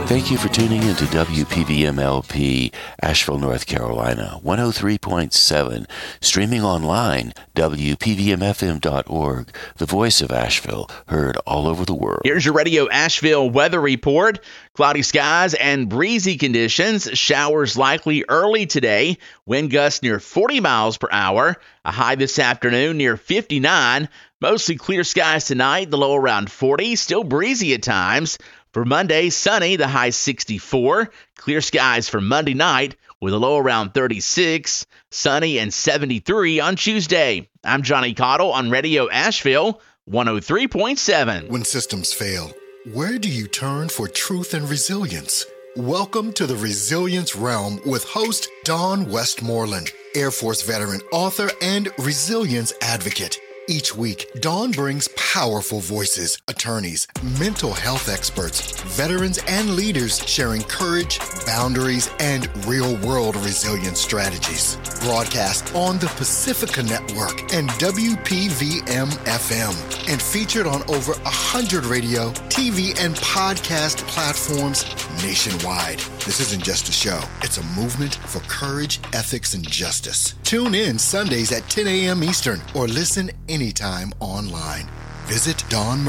Thank you for tuning in to WPVMLP, Asheville, North Carolina, 103.7, streaming online, WPVMFM.org, the voice of Asheville, heard all over the world. Here's your Radio Asheville weather report. Cloudy skies and breezy conditions. Showers likely early today. Wind gusts near 40 miles per hour. A high this afternoon near 59. Mostly clear skies tonight, the low around 40. Still breezy at times. For Monday, sunny, the high 64. Clear skies for Monday night with a low around 36. Sunny and 73 on Tuesday. I'm Johnny Cottle on Radio Asheville 103.7. When systems fail, where do you turn for truth and resilience? Welcome to the Resilience Realm with host Dawn Westmoreland, Air Force veteran, author, and resilience advocate. Each week, Dawn brings powerful voices, attorneys, mental health experts, veterans, and leaders sharing courage, boundaries, and real-world resilience strategies. Broadcast on the Pacifica Network and WPVM-FM, and featured on over 100 radio, TV, and podcast platforms nationwide. This isn't just a show. It's a movement for courage, ethics, and justice. Tune in Sundays at 10 a.m. Eastern or listen anytime online. Visit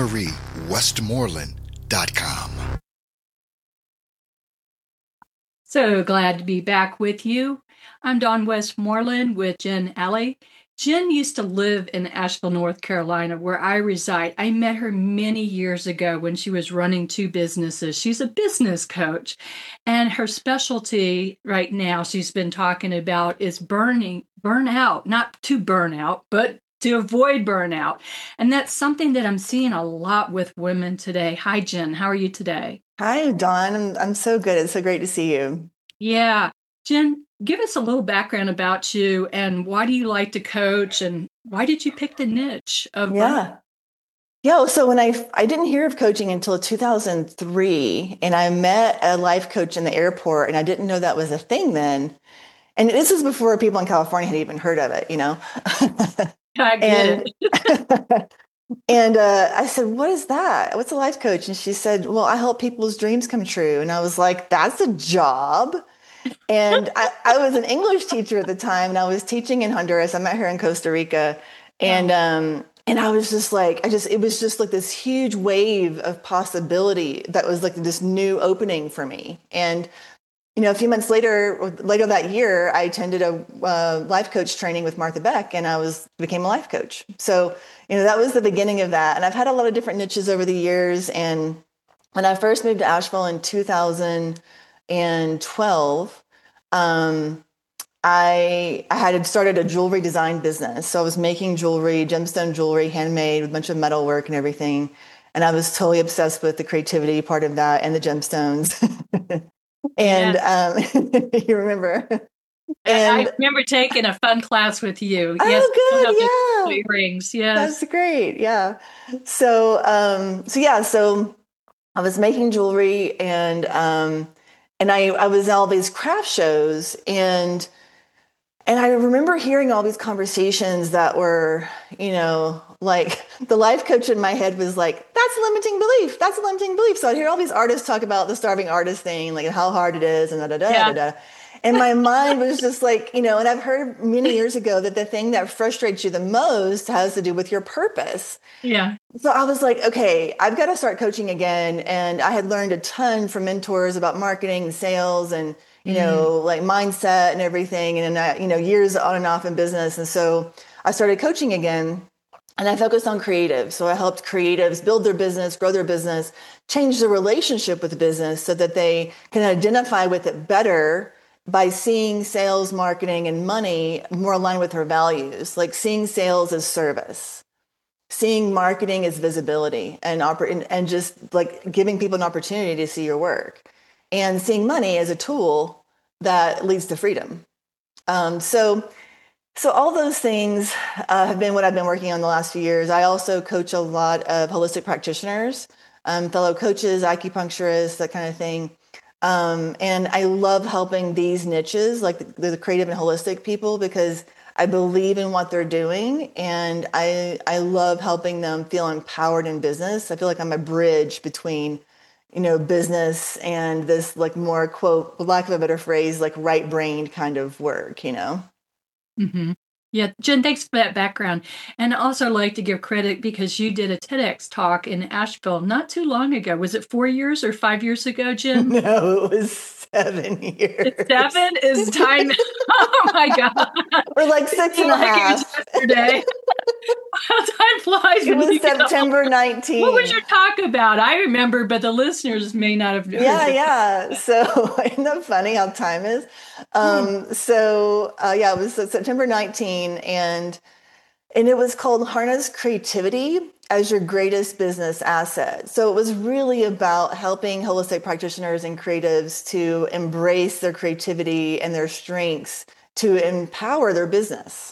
DawnMarieWestmoreland.com. So glad to be back with you. I'm Dawn Westmoreland with Jen Alley. Jen used to live in Asheville, North Carolina, where I reside. I met her many years ago when she was running two businesses. She's a business coach, and her specialty right now she's been talking about is burnout, not to burn out, but to avoid burnout. And that's something that I'm seeing a lot with women today. Hi, Jen. How are you today? Hi, Dawn. I'm so good. It's so great to see you. Yeah. Jen, give us a little background about you and why do you like to coach and why did you pick the niche of Yeah. So when I didn't hear of coaching until 2003, and I met a life coach in the airport, and I didn't know that was a thing then. And this is before people in California had even heard of it, you know? I get it. And I said, what is that? What's a life coach? And she said, well, I help people's dreams come true. And I was like, that's a job. And I was an English teacher at the time, and I was teaching in Honduras. I met her in Costa Rica. And I was just like, it was just like this huge wave of possibility that was like this new opening for me. And, you know, a few months later that year, I attended a life coach training with Martha Beck, and became a life coach. So, you know, that was the beginning of that. And I've had a lot of different niches over the years. And when I first moved to Asheville in 2012, I had started a jewelry design business. So I was making jewelry, gemstone jewelry, handmade with a bunch of metal work and everything. And I was totally obsessed with the creativity part of that and the gemstones. And you remember? And I remember taking a fun class with you. Oh, good. Earrings. Yes. That's great. Yeah. So I was making jewelry, and I was at all these craft shows, and I remember hearing all these conversations that were, you know, like the life coach in my head was like, that's a limiting belief. That's a limiting belief. So I'd hear all these artists talk about the starving artist thing, like how hard it is and da-da-da. And my mind was just like, you know, and I've heard many years ago that the thing that frustrates you the most has to do with your purpose. Yeah. So I was like, okay, I've got to start coaching again. And I had learned a ton from mentors about marketing and sales and, you know, like mindset and everything. And, you know, years on and off in business. And so I started coaching again, and I focused on creatives. So I helped creatives build their business, grow their business, change their relationship with the business so that they can identify with it better by seeing sales, marketing, and money more aligned with her values, like seeing sales as service, seeing marketing as visibility, and just like giving people an opportunity to see your work, and seeing money as a tool that leads to freedom. So all those things have been what I've been working on the last few years. I also coach a lot of holistic practitioners, fellow coaches, acupuncturists, that kind of thing. And I love helping these niches, like the creative and holistic people, because I believe in what they're doing, and I love helping them feel empowered in business. I feel like I'm a bridge between, business and this like more, quote, for lack of a better phrase, like right-brained kind of work, Mm-hmm. Yeah, Jen, thanks for that background. And I also like to give credit because you did a TEDx talk in Asheville not too long ago. Was it 4 years or 5 years ago, Jen? No, it was 7 years. 7 is time. Oh my God. Or like 6 and a half. Yesterday. Time flies. It was September 19th. What was your talk about? I remember, but the listeners may not have. Yeah. So isn't that funny how time is? It was September 19, and it was called Harness Creativity as Your Greatest Business Asset. So it was really about helping holistic practitioners and creatives to embrace their creativity and their strengths to empower their business.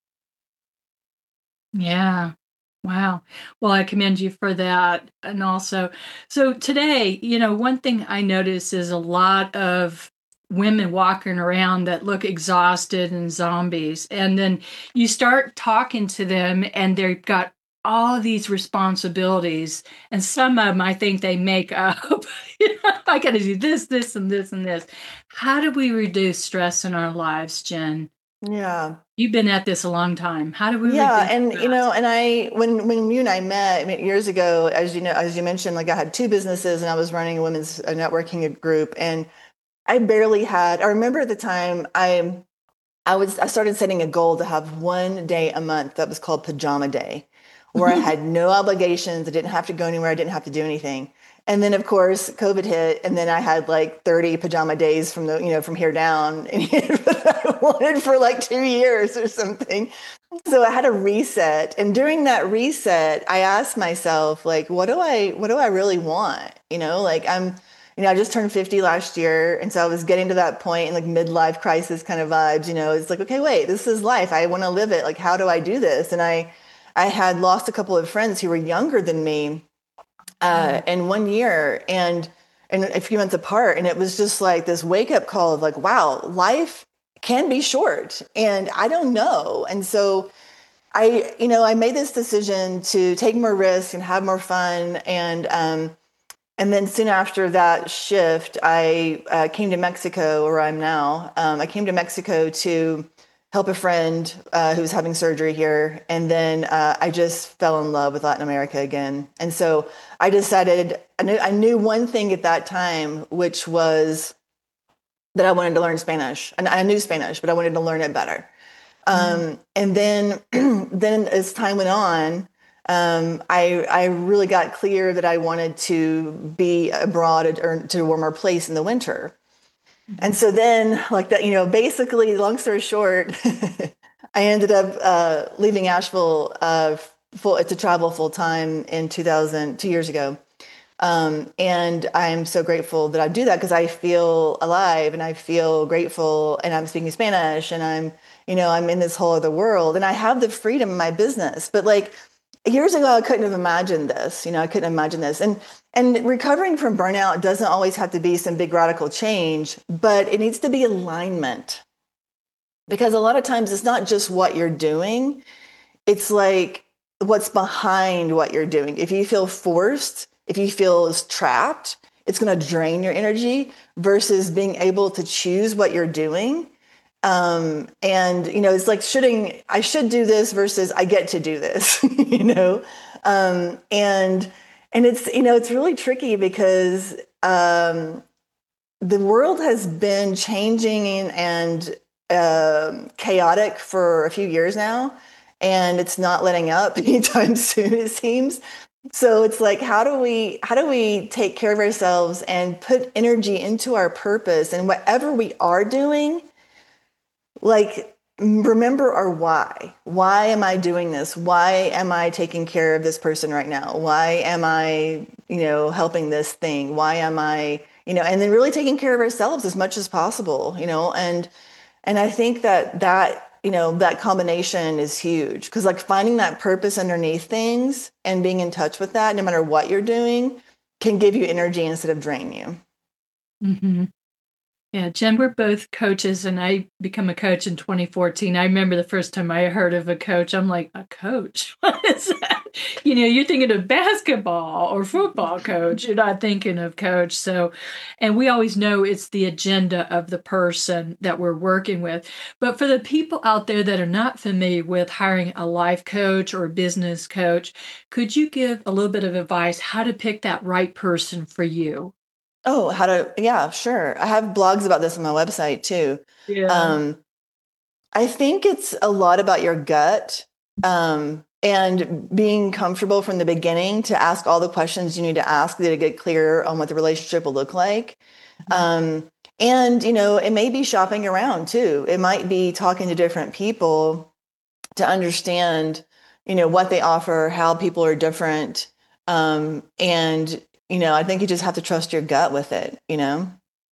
Yeah. Wow. Well, I commend you for that. And also, so today, one thing I notice is a lot of women walking around that look exhausted and zombies. And then you start talking to them and they've got all these responsibilities. And some of them, I think they make up. I got to do this, this, and this, and this. How do we reduce stress in our lives, Jen? Yeah. You've been at this a long time. How do we? Yeah, and when you and I met years ago, as you mentioned, like I had 2 businesses and I was running a women's networking group, and I remember at the time I started setting a goal to have 1 day a month that was called Pajama Day, where I had no obligations, I didn't have to go anywhere, I didn't have to do anything. And then, of course, COVID hit, and then I had like 30 pajama days from here down, and I wanted for like 2 years or something. So I had a reset, and during that reset, I asked myself, like, what do I really want? I just turned 50 last year, and so I was getting to that point in like midlife crisis kind of vibes. It's like, okay, wait, this is life. I want to live it. Like, how do I do this? And I had lost a couple of friends who were younger than me. In 1 year and a few months apart. And it was just like this wake up call of like, wow, life can be short and I don't know. And so I made this decision to take more risks and have more fun. And then soon after that shift, I came to Mexico, where I'm now. I came to Mexico to help a friend who was having surgery here. And then I just fell in love with Latin America again. And so I decided, I knew one thing at that time, which was that I wanted to learn Spanish. And I knew Spanish, but I wanted to learn it better. And then as time went on, I really got clear that I wanted to be abroad or to a warmer place in the winter. And so then, like that, basically, long story short, I ended up leaving Asheville to travel full time in 2 years ago. And I'm so grateful that I do that because I feel alive and I feel grateful, and I'm speaking Spanish, and I'm in this whole other world, and I have the freedom in my business. But like years ago, I couldn't have imagined this. I couldn't imagine this. And recovering from burnout doesn't always have to be some big radical change, but it needs to be alignment. Because a lot of times it's not just what you're doing, it's like what's behind what you're doing. If you feel forced, if you feel trapped, it's going to drain your energy versus being able to choose what you're doing. It's like I should do this versus I get to do this, and it's really tricky because, the world has been changing and, chaotic for a few years now, and it's not letting up anytime soon, it seems. So it's like, how do we take care of ourselves and put energy into our purpose and whatever we are doing? Like, remember our why. Why am I doing this? Why am I taking care of this person right now? Why am I, helping this thing? Why am I, and then really taking care of ourselves as much as possible, and I think that combination is huge, because like finding that purpose underneath things and being in touch with that, no matter what you're doing, can give you energy instead of drain you. Mm-hmm. Yeah, Jen, we're both coaches, and I became a coach in 2014. I remember the first time I heard of a coach, I'm like, a coach? What is that? You're thinking of basketball or football coach. You're not thinking of coach. So, and we always know it's the agenda of the person that we're working with. But for the people out there that are not familiar with hiring a life coach or a business coach, could you give a little bit of advice how to pick that right person for you? Oh, yeah, sure. I have blogs about this on my website too. Yeah. I think it's a lot about your gut. And being comfortable from the beginning to ask all the questions you need to ask to get clear on what the relationship will look like. And, it may be shopping around too. It might be talking to different people to understand, what they offer, how people are different. And, I think you just have to trust your gut with it, Yeah.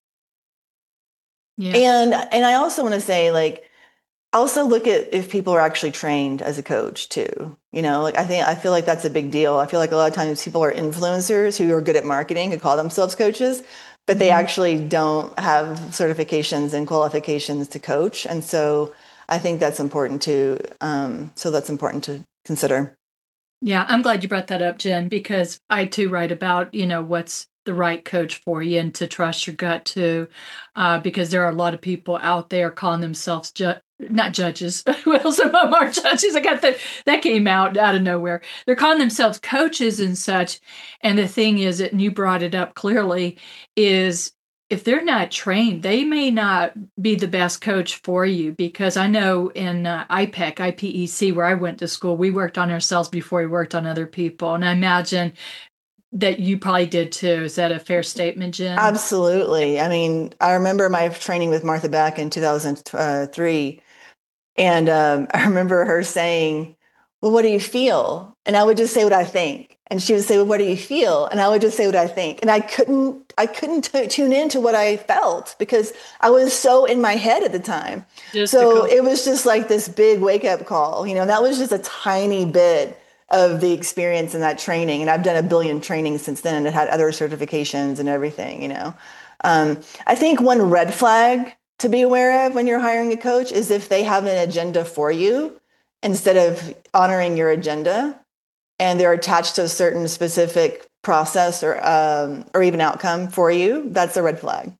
And I also want to say, like, also look at if people are actually trained as a coach too. I feel like that's a big deal. I feel like a lot of times people are influencers who are good at marketing, who call themselves coaches, but they actually don't have certifications and qualifications to coach. And so I think that's important too. So that's important to consider. Yeah, I'm glad you brought that up, Jen, because I too write about, what's the right coach for you and to trust your gut too, because there are a lot of people out there calling themselves not judges. Well, some of them are judges. That came out of nowhere. They're calling themselves coaches and such. And the thing is, and you brought it up clearly, is if they're not trained, they may not be the best coach for you, because I know in IPEC, where I went to school, we worked on ourselves before we worked on other people. And I imagine that you probably did too. Is that a fair statement, Jen? Absolutely. I mean, I remember my training with Martha Beck in 2003. And I remember her saying, well, what do you feel? And I would just say what I think. And she would say, well, what do you feel? And I would just say what I think. And I couldn't tune into what I felt because I was so in my head at the time. So it was just like this big wake up call, that was just a tiny bit of the experience in that training. And I've done a billion trainings since then and it had other certifications and everything, I think one red flag to be aware of when you're hiring a coach is if they have an agenda for you instead of honoring your agenda and they're attached to a certain specific process or even outcome for you. That's a red flag.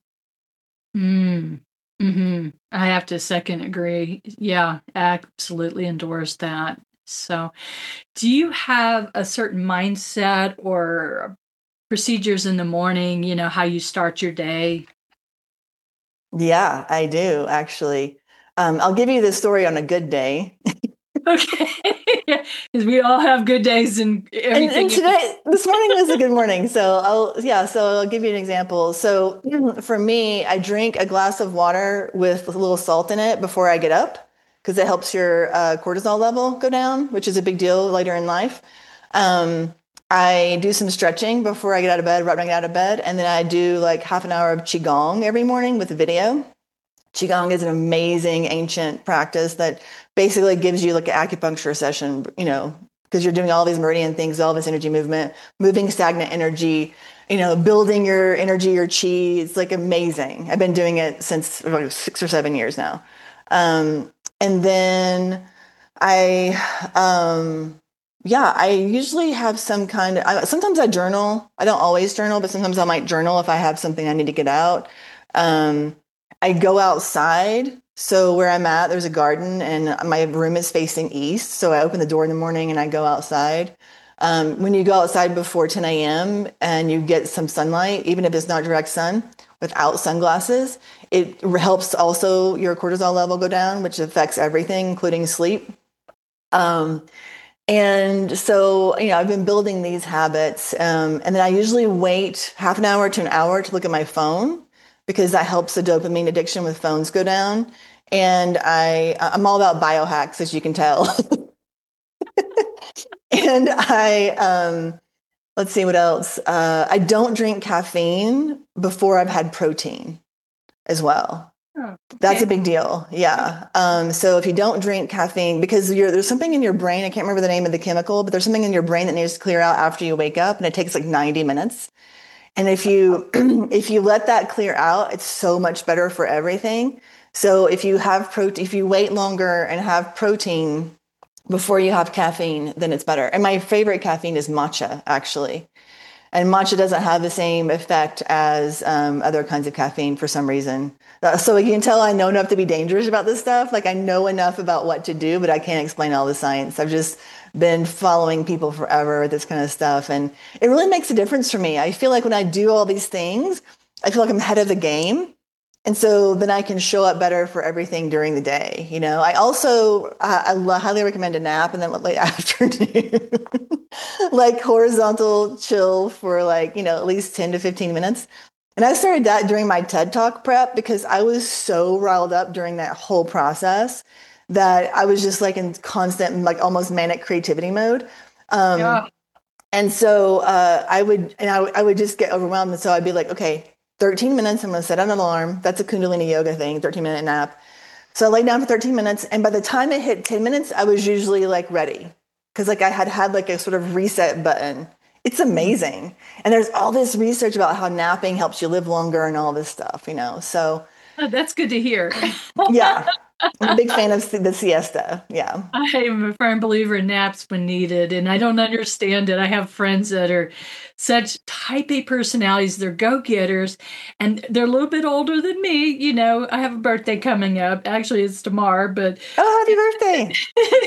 Mm-hmm. I have to second agree. Yeah, absolutely endorse that. So do you have a certain mindset or procedures in the morning, how you start your day? Yeah, I do actually. I'll give you this story on a good day. Okay, because we all have good days and everything. And this morning was a good morning. So I'll give you an example. So for me, I drink a glass of water with a little salt in it before I get up because it helps your cortisol level go down, which is a big deal later in life. I do some stretching before I get out of bed, right when I get out of bed. And then I do like half an hour of Qigong every morning with a video. Qigong is an amazing ancient practice that basically gives you like an acupuncture session, because you're doing all these meridian things, all this energy movement, moving stagnant energy, building your energy, your chi. It's like amazing. I've been doing it since about 6 or 7 years now. And then I usually have some kind of, sometimes I journal. I don't always journal, but sometimes I might journal if I have something I need to get out. I go outside. So where I'm at, there's a garden and my room is facing east. So I open the door in the morning and I go outside. When you go outside before 10 a.m. and you get some sunlight, even if it's not direct sun, without sunglasses, it helps also your cortisol level go down, which affects everything, including sleep. And so, I've been building these habits. And then I usually wait half an hour to an hour to look at my phone because that helps the dopamine addiction with phones go down. And I'm all about biohacks, as you can tell. And let's see what else. I don't drink caffeine before I've had protein as well. Oh, okay. That's a big deal. Yeah. So if you don't drink caffeine, because there's something in your brain, I can't remember the name of the chemical, but there's something in your brain that needs to clear out after you wake up, and it takes like 90 minutes. And if you let that clear out, it's so much better for everything. So if you have if you wait longer and have protein before you have caffeine, then it's better. And my favorite caffeine is matcha, actually. And matcha doesn't have the same effect as other kinds of caffeine for some reason. So you can tell I know enough to be dangerous about this stuff. Like I know enough about what to do, but I can't explain all the science. I've just been following people forever with this kind of stuff. And it really makes a difference for me. I feel like when I do all these things, I feel like I'm ahead of the game. And so then I can show up better for everything during the day. You know, I also, highly recommend a nap in the late afternoon, like horizontal chill for like, you know, at least 10 to 15 minutes. And I started that during my TED Talk prep because I was so riled up during that whole process that I was just like in constant, like almost manic creativity mode. Yeah. And so I would just get overwhelmed. And so I'd be like, okay, 13 minutes, I'm going to set an alarm. That's a Kundalini yoga thing, 13-minute nap. So I lay down for 13 minutes. And by the time it hit 10 minutes, I was usually like ready. Because like I had like a sort of reset button. It's amazing. And there's all this research about how napping helps you live longer and all this stuff, you know. So Oh, that's good to hear. yeah, I'm a big fan of the siesta. Yeah. I'm a firm believer in naps when needed, and I don't understand it. I have friends that are such type A personalities. They're go-getters, and they're a little bit older than me. You know, I have a birthday coming up. Actually, it's tomorrow, but Oh, happy birthday.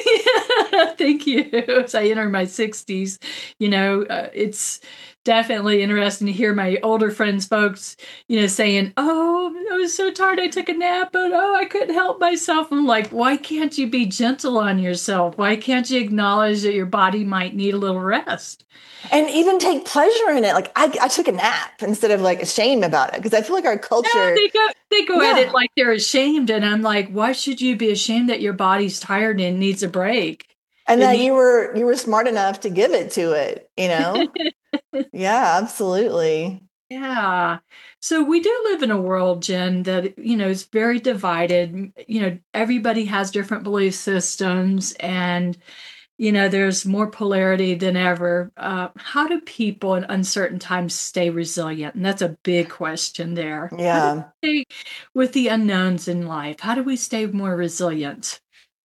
yeah, thank you. As I enter my 60s, you know, it's definitely interesting to hear my older friends, folks, you know, saying, "Oh, I was so tired, I took a nap, but oh, I couldn't help myself." I'm like, why can't you be gentle on yourself? Why can't you acknowledge that your body might need a little rest? And even take pleasure in it. Like I took a nap instead of like ashamed about it. Because I feel like our Yeah, culture, they go at yeah. it like they're ashamed, and I'm like, why should you be ashamed that your body's tired and needs a break? And It that needs- you were smart enough to give it to it, you know? Yeah, absolutely. Yeah. So we do live in a world, Jen, that, you know, is very divided. You know, everybody has different belief systems, and, you know, there's more polarity than ever. How do people in uncertain times stay resilient? And that's a big question there. How do Yeah. we stay with the unknowns in life? How do we stay more resilient?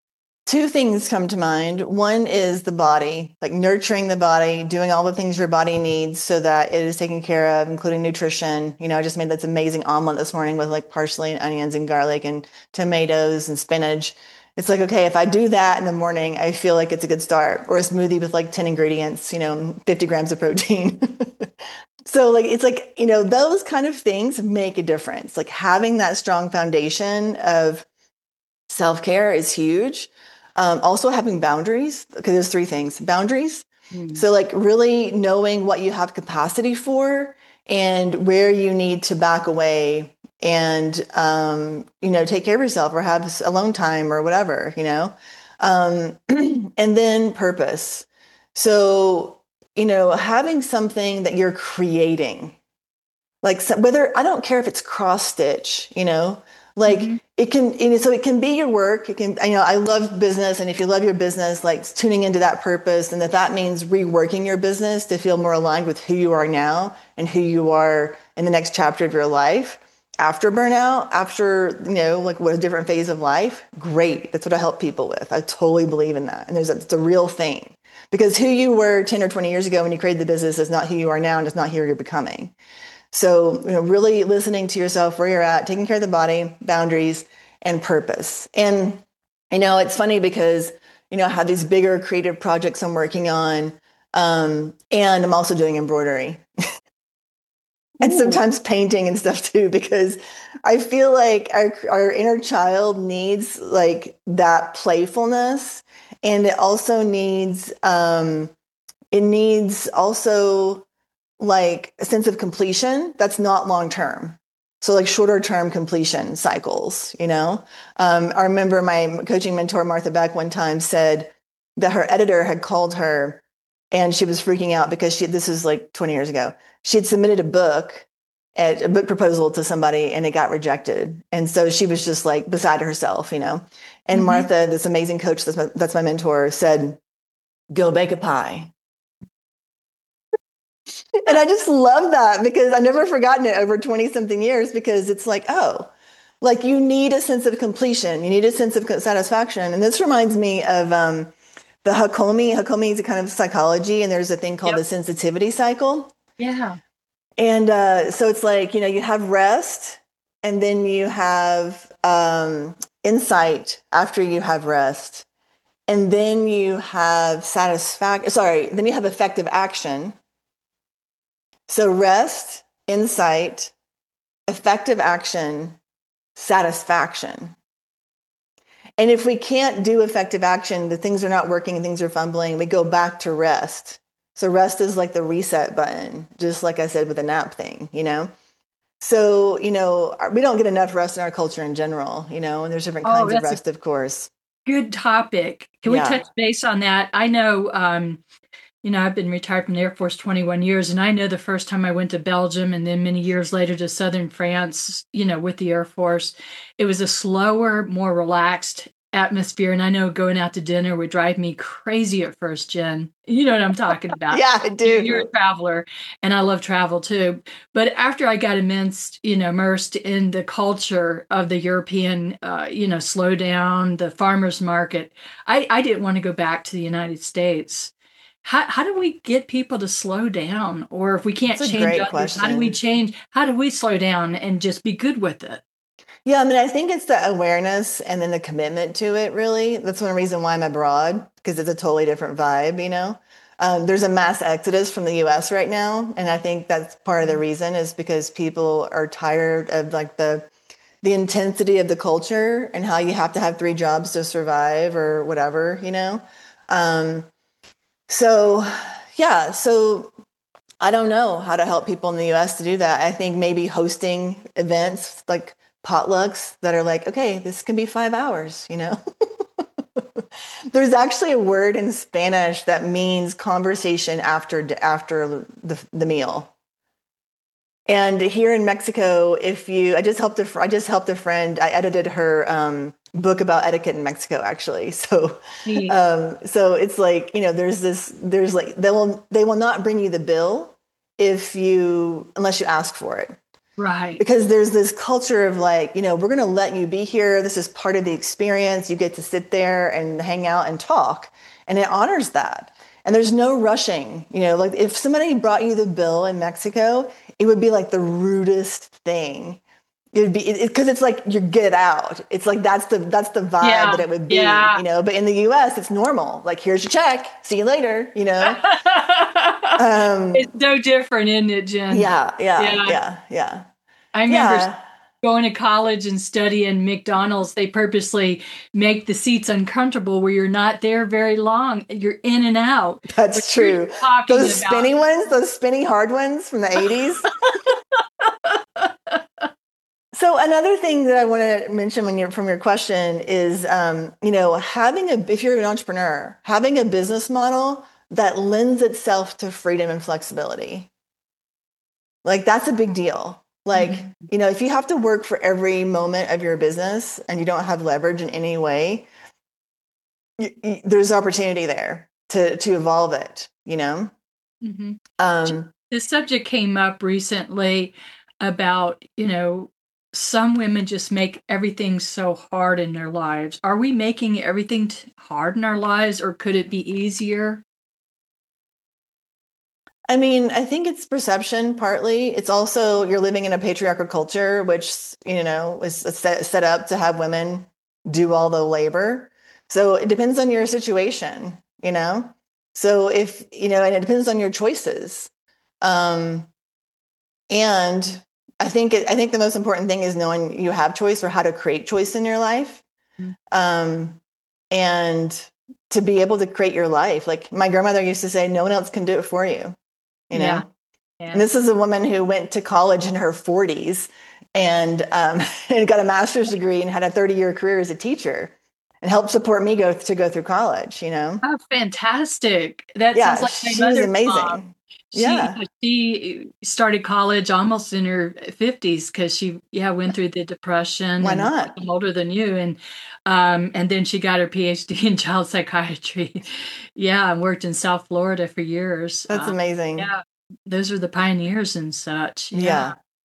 Two things come to mind. One is the body, like nurturing the body, doing all the things your body needs so that it is taken care of, including nutrition. You know, I just made this amazing omelet this morning with like parsley and onions and garlic and tomatoes and spinach. It's like, okay, if I do that in the morning, I feel like it's a good start. Or a smoothie with like 10 ingredients, you know, 50 grams of protein. So like, it's like, you know, those kind of things make a difference. Like having that strong foundation of self-care is huge. Also having boundaries, because there's three things. Boundaries. So like really knowing what you have capacity for and where you need to back away and, you know, take care of yourself or have alone time or whatever, you know. And then purpose. So, you know, having something that you're creating, like whether, I don't care if it's cross stitch, you know, like it can, you know, so it can be your work. It can, you know, I love business. And if you love your business, like tuning into that purpose, and that means reworking your business to feel more aligned with who you are now and who you are in the next chapter of your life after burnout, after, you know, like what a different phase of life. Great. That's what I help people with. I totally believe in that. And it's a real thing, because who you were 10 or 20 years ago when you created the business is not who you are now, and it's not who you're becoming. So, you know, really listening to yourself, where you're at, taking care of the body, boundaries, and purpose. And, you know, it's funny because, you know, I have these bigger creative projects I'm working on, and I'm also doing embroidery and sometimes painting and stuff too, because I feel like our inner child needs like that playfulness, and it also needs, also like a sense of completion that's not long term. So like shorter term completion cycles, you know. I remember my coaching mentor, Martha Beck, one time said that her editor had called her and she was freaking out because this was like 20 years ago. She had submitted a book proposal to somebody and it got rejected. And so she was just like beside herself, you know. And Martha, this amazing coach, that's my mentor, said, "Go bake a pie." And I just love that, because I've never forgotten it over 20 something years, because it's like, oh, like you need a sense of completion. You need a sense of satisfaction. And this reminds me of the Hakomi is a kind of psychology, and there's a thing called the sensitivity cycle. Yeah. And so it's like, you have rest, and then you have insight after you have rest. And then you have then you have effective action. So rest, insight, effective action, satisfaction. And if we can't do effective action, the things are not working and things are fumbling, we go back to rest. So rest is like the reset button, just like I said with the nap thing, So, we don't get enough rest in our culture in general, and there's different kinds of rest, of course. Good topic. Can we touch base on that? I know, I've been retired from the Air Force 21 years, and I know the first time I went to Belgium and then many years later to Southern France, with the Air Force, it was a slower, more relaxed atmosphere. And I know going out to dinner would drive me crazy at first, Jen. You know what I'm talking about. Yeah, I do. You're a traveler, and I love travel too. But after I got immersed in the culture of the European, slow down, the farmer's market, I didn't want to go back to the United States. How do we get people to slow down? Or if we can't change others, how do we slow down and just be good with it? Yeah, I think it's the awareness and then the commitment to it, really. That's one reason why I'm abroad, because it's a totally different vibe, There's a mass exodus from the US right now. And I think that's part of the reason is because people are tired of like the intensity of the culture and how you have to have 3 jobs to survive or whatever, So I don't know how to help people in the US to do that. I think maybe hosting events like potlucks that are like, okay, this can be 5 hours, There's actually a word in Spanish that means conversation after the meal. And here in Mexico, I just helped a friend. I edited her book about etiquette in Mexico, actually. So, so it's like, they will not bring you the bill unless you ask for it. Right. Because there's this culture of like, we're going to let you be here. This is part of the experience. You get to sit there and hang out and talk. And it honors that. And there's no rushing, like if somebody brought you the bill in Mexico, it would be like the rudest thing. It would be because it's like you get out. It's like that's the vibe that it would be, But in the US, it's normal. Like here's your check. See you later. It's so different, isn't it, Jen? Yeah. I remember going to college and studying McDonald's. They purposely make the seats uncomfortable where you're not there very long. You're in and out. That's true. Those spinny ones, those spinny hard ones from the 80s. So another thing that I want to mention from your question is, if you're an entrepreneur, having a business model that lends itself to freedom and flexibility. Like that's a big deal. Like, if you have to work for every moment of your business and you don't have leverage in any way, there's opportunity there to evolve it, Mm-hmm. The subject came up recently about, some women just make everything so hard in their lives. Are we making everything hard in our lives, or could it be easier? I think it's perception partly. It's also you're living in a patriarchal culture, which, is set up to have women do all the labor. So it depends on your situation, So if, and it depends on your choices. And I think the most important thing is knowing you have choice or how to create choice in your life. And to be able to create your life. Like my grandmother used to say, no one else can do it for you. Yeah. And this is a woman who went to college in her 40s and got a master's degree and had a 30-year career as a teacher and helped support me go through college, Oh, fantastic. That sounds like my she was amazing. Mom. She started college almost in her 50s because she went through the Depression. Why not? I'm older than you. And then she got her PhD in child psychiatry. And worked in South Florida for years. That's amazing. Yeah. Those are the pioneers and such. Yeah.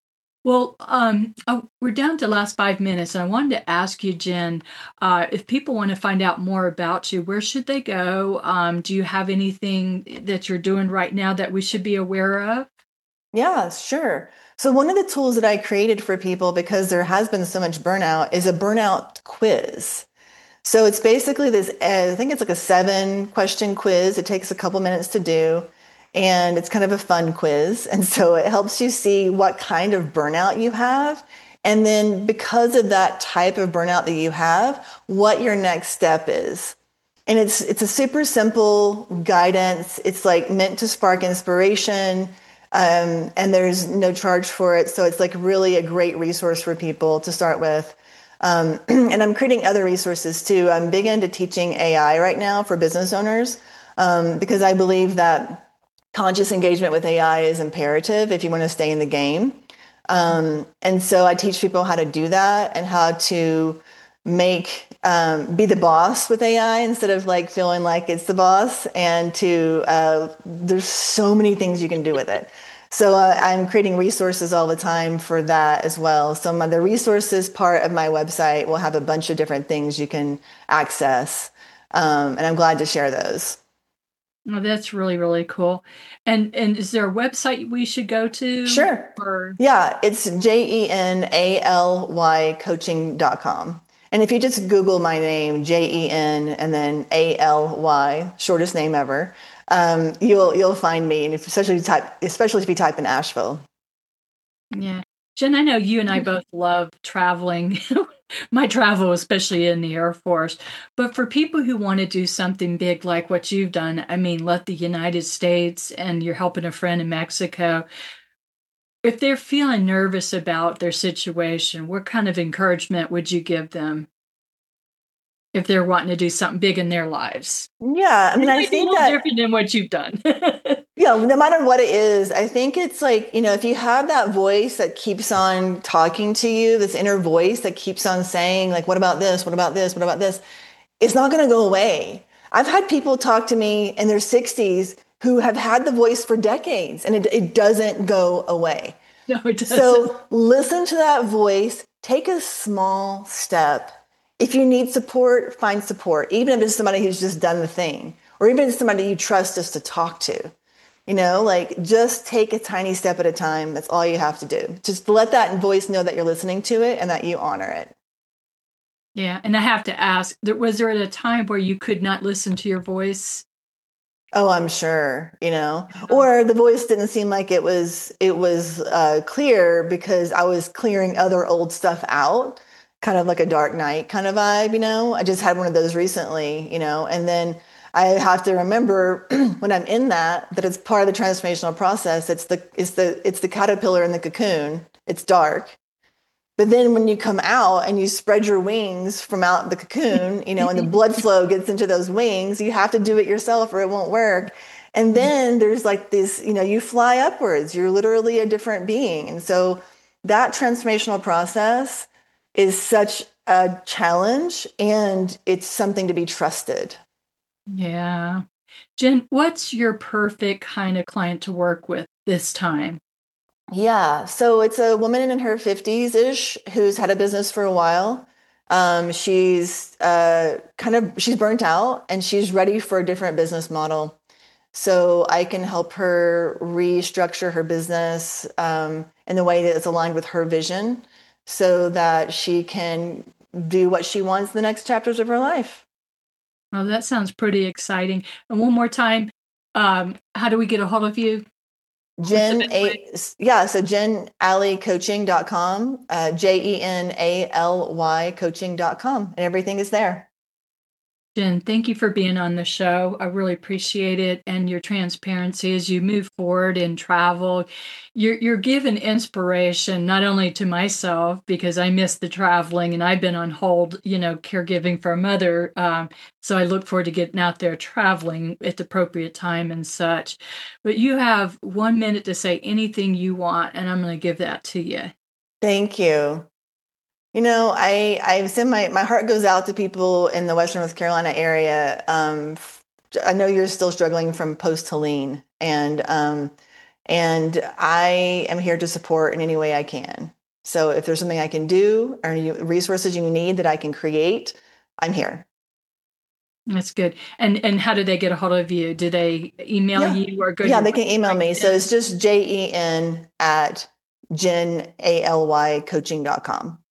Well, we're down to the last 5 minutes, and I wanted to ask you, Jen, if people want to find out more about you, where should they go? Do you have anything that you're doing right now that we should be aware of? Yeah, sure. So one of the tools that I created for people, because there has been so much burnout, is a burnout quiz. So it's basically this, I think it's like a 7 question quiz. It takes a couple minutes to do, and it's kind of a fun quiz. And so it helps you see what kind of burnout you have. And then because of that type of burnout that you have, what your next step is. And it's a super simple guidance. It's like meant to spark inspiration. And there's no charge for it. So it's like really a great resource for people to start with. And I'm creating other resources too. I'm big into teaching AI right now for business owners, because I believe that conscious engagement with AI is imperative if you want to stay in the game. And so I teach people how to do that and how to be the boss with AI instead of like feeling like it's the boss, and there's so many things you can do with it. So I'm creating resources all the time for that as well. So the resources part of my website will have a bunch of different things you can access. And I'm glad to share those. Oh, that's really, really cool. And is there a website we should go to? Sure. Yeah, it's JENALY coaching.com. And if you just Google my name, JEN and then ALY, shortest name ever, you'll find me, and especially if you type in Asheville. Yeah. Jen, I know you and I both love traveling. My travel, especially in the Air Force. But for people who want to do something big like what you've done, I mean, left the United States and you're helping a friend in Mexico, if they're feeling nervous about their situation, what kind of encouragement would you give them if they're wanting to do something big in their lives? Yeah, I mean, I think that different than what you've done. Yeah, no matter what it is, I think it's like, if you have that voice that keeps on talking to you, this inner voice that keeps on saying, like, what about this? What about this? What about this? It's not going to go away. I've had people talk to me in their 60s who have had the voice for decades, and it doesn't go away. No, it doesn't. So listen to that voice, take a small step. If you need support, find support, even if it's somebody who's just done the thing, or even if it's somebody you trust just to talk to. Like just take a tiny step at a time. That's all you have to do. Just let that voice know that you're listening to it and that you honor it. Yeah. And I have to ask, was there a time where you could not listen to your voice? Oh, I'm sure, or the voice didn't seem like it was clear because I was clearing other old stuff out, kind of like a Dark Knight kind of vibe. I just had one of those recently, and then I have to remember when I'm in that it's part of the transformational process. It's the caterpillar in the cocoon. It's dark. But then when you come out and you spread your wings from out the cocoon, and the blood flow gets into those wings, you have to do it yourself or it won't work. And then there's like this, you fly upwards. You're literally a different being. And so that transformational process is such a challenge, and it's something to be trusted. Yeah. Jen, what's your perfect kind of client to work with this time? Yeah. So it's a woman in her 50s-ish who's had a business for a while. She's she's burnt out and she's ready for a different business model. So I can help her restructure her business in the way that it's aligned with her vision so that she can do what she wants in the next chapters of her life. Oh, that sounds pretty exciting. And one more time, how do we get a hold of you? So JENALYcoaching.com, JENALY coaching.com, and everything is there. Jen, thank you for being on the show. I really appreciate it, and your transparency as you move forward in travel. You're giving inspiration not only to myself, because I miss the traveling and I've been on hold, caregiving for a mother. So I look forward to getting out there traveling at the appropriate time and such. But you have 1 minute to say anything you want, and I'm going to give that to you. Thank you. I've said my heart goes out to people in the Western North Carolina area. I know you're still struggling from post-Helene, and And I am here to support in any way I can. So if there's something I can do or resources you need that I can create, I'm here. That's good. And how do they get a hold of you? Do they email you or go? Yeah, they can email me. So it's just JEN@JenALYcoaching.com.